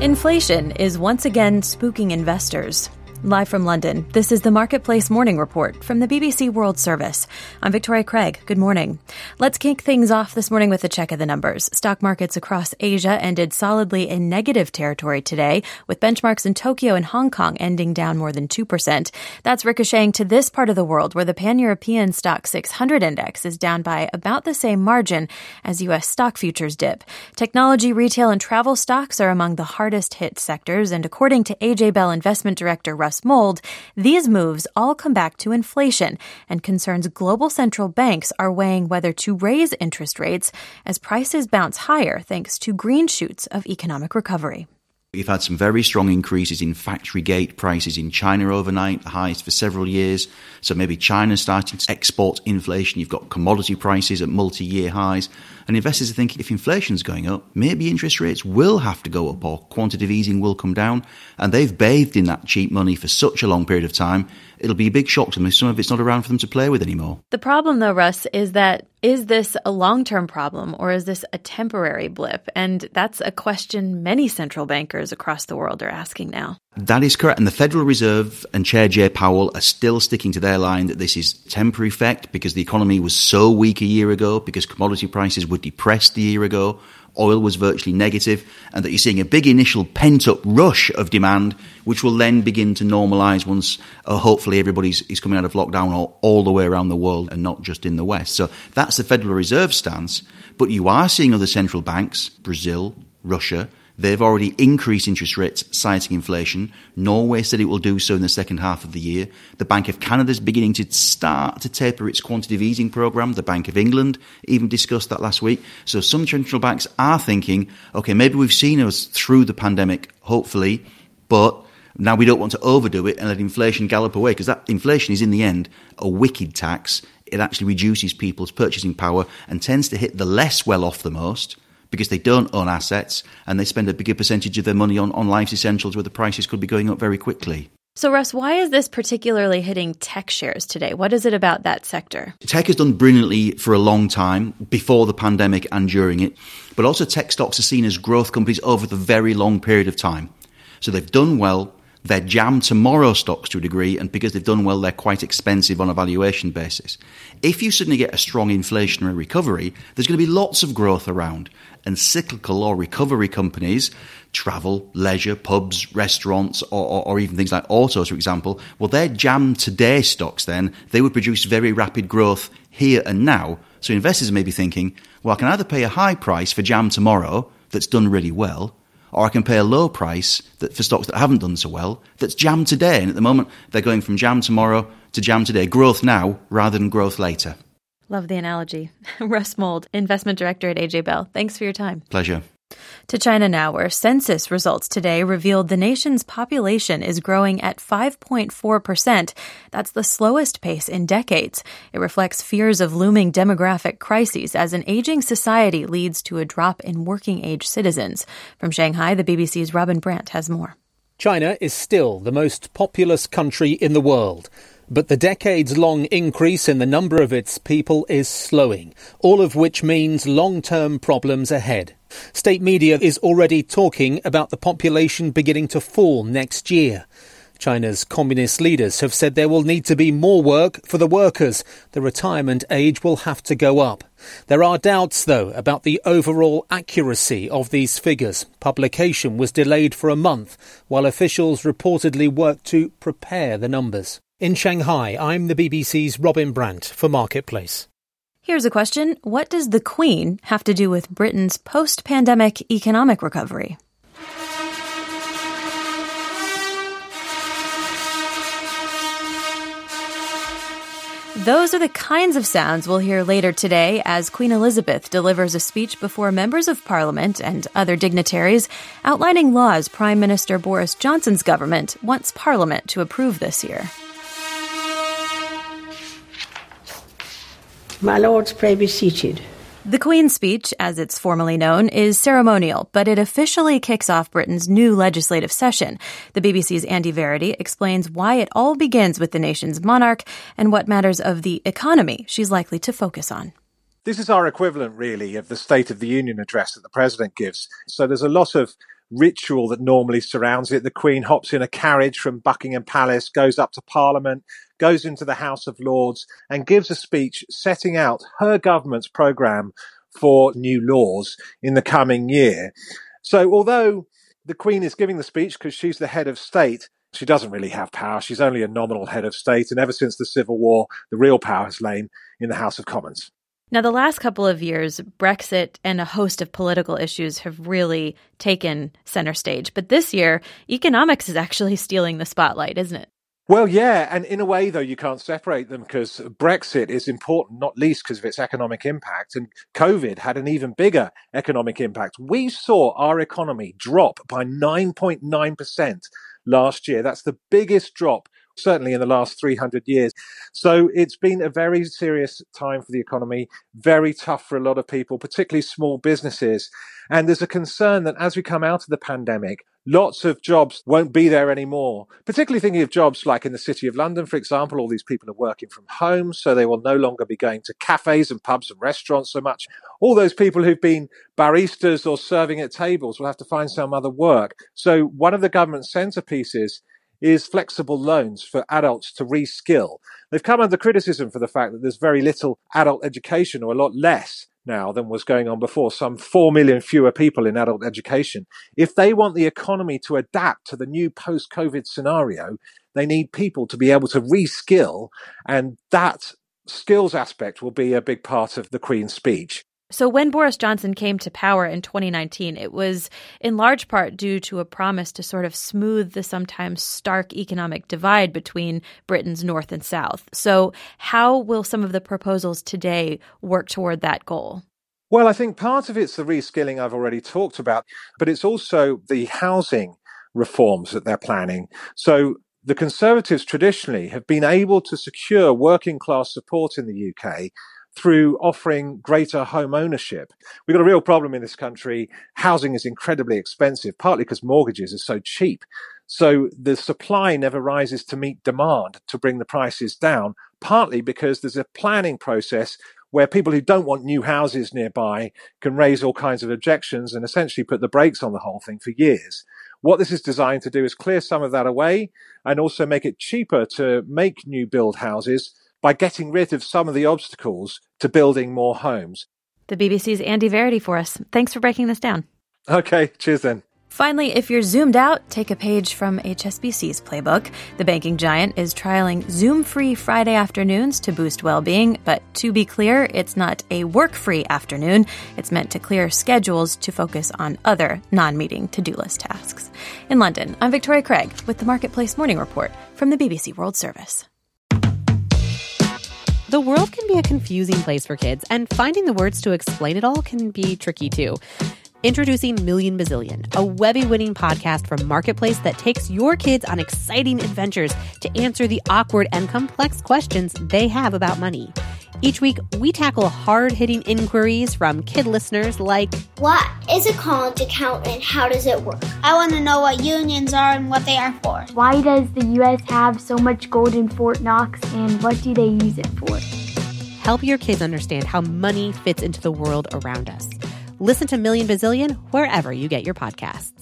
Inflation is once again spooking investors. Live from London, this is the Marketplace Morning Report from the BBC World Service. I'm Victoria Craig. Good morning. Let's kick things off this morning with a check of the numbers. Stock markets across Asia ended solidly in negative territory today, with benchmarks in Tokyo and Hong Kong ending down more than 2%. That's ricocheting to this part of the world where the Pan-European Stock 600 index is down by about the same margin as U.S. stock futures dip. Technology, retail, and travel stocks are among the hardest hit sectors, and according to AJ Bell investment director Russ Mould, these moves all come back to inflation and concerns global central banks are weighing whether to raise interest rates as prices bounce higher thanks to green shoots of economic recovery. We've had some very strong increases in factory gate prices in China overnight, the highest for several years. So maybe China's starting to export inflation. You've got commodity prices at multi-year highs. And investors are thinking if inflation's going up, maybe interest rates will have to go up or quantitative easing will come down. And they've bathed in that cheap money for such a long period of time. It'll be a big shock to them if some of it's not around for them to play with anymore. The problem, though, Russ, is this a long-term problem or is this a temporary blip? And that's a question many central bankers across the world are asking now. That is correct. And the Federal Reserve and Chair Jay Powell are still sticking to their line that this is temporary effect because the economy was so weak a year ago, because commodity prices were depressed a year ago, oil was virtually negative, and that you're seeing a big initial pent-up rush of demand, which will then begin to normalise once hopefully everybody's coming out of lockdown all the way around the world and not just in the West. So that's the Federal Reserve stance. But you are seeing other central banks, Brazil, Russia, they've already increased interest rates, citing inflation. Norway said it will do so in the second half of the year. The Bank of Canada is beginning to start to taper its quantitative easing programme. The Bank of England even discussed that last week. So some central banks are thinking, OK, maybe we've seen us through the pandemic, hopefully, but now we don't want to overdo it and let inflation gallop away, because that inflation is in the end a wicked tax. It actually reduces people's purchasing power and tends to hit the less well off the most, because they don't own assets and they spend a bigger percentage of their money on life's essentials where the prices could be going up very quickly. So, Russ, why is this particularly hitting tech shares today? What is it about that sector? Tech has done brilliantly for a long time, before the pandemic and during it, but also tech stocks are seen as growth companies over the very long period of time. So they've done well. They're jam tomorrow stocks to a degree, and because they've done well, they're quite expensive on a valuation basis. If you suddenly get a strong inflationary recovery, there's going to be lots of growth around. And cyclical or recovery companies, travel, leisure, pubs, restaurants, or even things like autos, for example, well, they're jam today stocks then. They would produce very rapid growth here and now. So investors may be thinking, well, I can either pay a high price for jam tomorrow that's done really well, or I can pay a low price for stocks that haven't done so well, that's jam today. And at the moment, they're going from jam tomorrow to jam today. Growth now rather than growth later. Love the analogy. Russ Mould, investment director at AJ Bell. Thanks for your time. Pleasure. To China now, where census results today revealed the nation's population is growing at 5.4%. That's the slowest pace in decades. It reflects fears of looming demographic crises as an aging society leads to a drop in working-age citizens. From Shanghai, the BBC's Robin Brandt has more. China is still the most populous country in the world. But the decades-long increase in the number of its people is slowing, all of which means long-term problems ahead. State media is already talking about the population beginning to fall next year. China's communist leaders have said there will need to be more work for the workers. The retirement age will have to go up. There are doubts, though, about the overall accuracy of these figures. Publication was delayed for a month, while officials reportedly worked to prepare the numbers. In Shanghai, I'm the BBC's Robin Brandt for Marketplace. Here's a question. What does the Queen have to do with Britain's post-pandemic economic recovery? Those are the kinds of sounds we'll hear later today as Queen Elizabeth delivers a speech before members of Parliament and other dignitaries outlining laws Prime Minister Boris Johnson's government wants Parliament to approve this year. My lords, pray be seated. The Queen's speech, as it's formally known, is ceremonial, but it officially kicks off Britain's new legislative session. The BBC's Andy Verity explains why it all begins with the nation's monarch and what matters of the economy she's likely to focus on. This is our equivalent, really, of the State of the Union address that the president gives. So there's a lot of ritual that normally surrounds it. The Queen hops in a carriage from Buckingham Palace, goes up to Parliament, goes into the House of Lords and gives a speech setting out her government's programme for new laws in the coming year. So although the Queen is giving the speech because she's the head of state, she doesn't really have power. She's only a nominal head of state. And ever since the Civil War, the real power has lain in the House of Commons. Now, the last couple of years, Brexit and a host of political issues have really taken center stage. But this year, economics is actually stealing the spotlight, isn't it? Well, yeah. And in a way, though, you can't separate them because Brexit is important, not least because of its economic impact. And COVID had an even bigger economic impact. We saw our economy drop by 9.9% last year. That's the biggest drop certainly in the last 300 years. So it's been a very serious time for the economy, very tough for a lot of people, particularly small businesses. And there's a concern that as we come out of the pandemic, lots of jobs won't be there anymore, particularly thinking of jobs like in the City of London, for example. All these people are working from home, so they will no longer be going to cafes and pubs and restaurants so much. All those people who've been baristas or serving at tables will have to find some other work. So one of the government centerpieces is flexible loans for adults to reskill. They've come under criticism for the fact that there's very little adult education, or a lot less now than was going on before, some 4 million fewer people in adult education. If they want the economy to adapt to the new post-COVID scenario, they need people to be able to reskill, and that skills aspect will be a big part of the Queen's speech. So when Boris Johnson came to power in 2019, it was in large part due to a promise to sort of smooth the sometimes stark economic divide between Britain's north and south. So how will some of the proposals today work toward that goal? Well, I think part of it's the reskilling I've already talked about, but it's also the housing reforms that they're planning. So the Conservatives traditionally have been able to secure working class support in the UK through offering greater home ownership. We've got a real problem in this country. Housing is incredibly expensive, partly because mortgages are so cheap. So the supply never rises to meet demand to bring the prices down, partly because there's a planning process where people who don't want new houses nearby can raise all kinds of objections and essentially put the brakes on the whole thing for years. What this is designed to do is clear some of that away and also make it cheaper to make new build houses by getting rid of some of the obstacles to building more homes. The BBC's Andy Verity for us. Thanks for breaking this down. Okay, cheers then. Finally, if you're zoomed out, take a page from HSBC's playbook. The banking giant is trialing Zoom-free Friday afternoons to boost well-being, but to be clear, it's not a work-free afternoon. It's meant to clear schedules to focus on other non-meeting to-do list tasks. In London, I'm Victoria Craig with the Marketplace Morning Report from the BBC World Service. The world can be a confusing place for kids, and finding the words to explain it all can be tricky too. Introducing Million Bazillion, a Webby-winning podcast from Marketplace that takes your kids on exciting adventures to answer the awkward and complex questions they have about money. Each week, we tackle hard-hitting inquiries from kid listeners like, what is a college account and how does it work? I want to know what unions are and what they are for. Why does the U.S. have so much gold in Fort Knox and what do they use it for? Help your kids understand how money fits into the world around us. Listen to Million Bazillion wherever you get your podcasts.